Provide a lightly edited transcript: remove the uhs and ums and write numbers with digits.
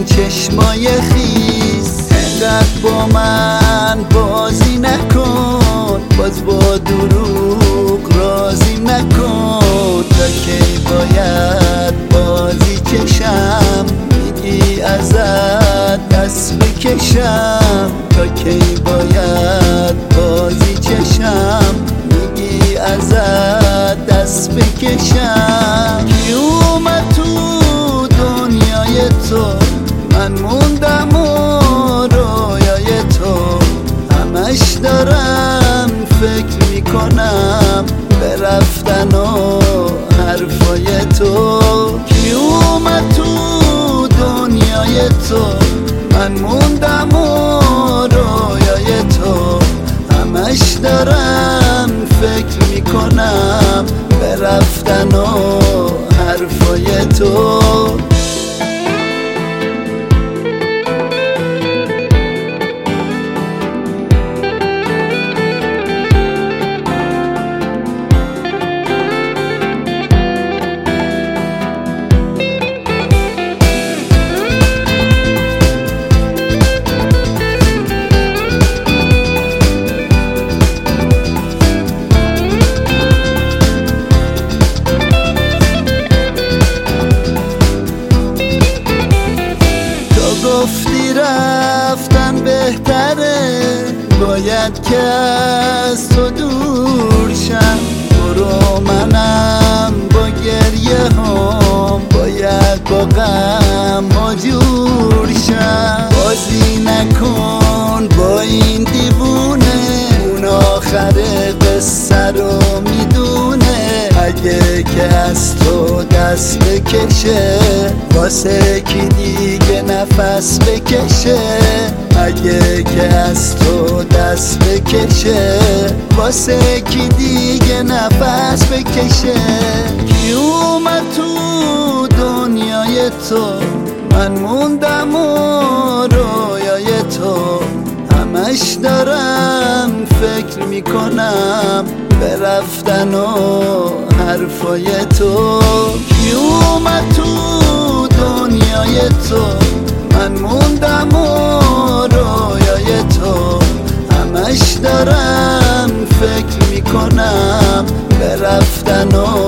این چشمای خیس، انقدر با من بازی نکن، باز با دروغ راضی نکن. تا کی باید بازی کشم، میگی ازت دست بکشم. تا کی باید بازی چشم، میگی ازت دست بکشم. کی اومد تو دنیای تو، من موندم و رویای تو، همش دارم فکر میکنم به رفتن و حرفای تو. کی اومد تو دنیای تو، من موندم و رویای تو، همش دارم فکر میکنم به رفتن و حرفای تو. گفتی رفتن بهتره، باید که از تو دور شم. برو منم با گریه هم باید با غم جور شم. بازی نکن با این دیوونه، اون آخر قصه رو میدونه. اگه که از تو دست بکشه، واسه کی دیگه نفس بکشه. اگه که از تو دست بکشه، واسه کی دیگه نفس بکشه. کی اومد تو دنیای تو، من موندم و رویای تو، همش دارم فکر میکنم به رفتن و حرفای تو. کی اومد تو دنیای تو، من موندم و رویای تو، همش دارم فکر میکنم به رفتن و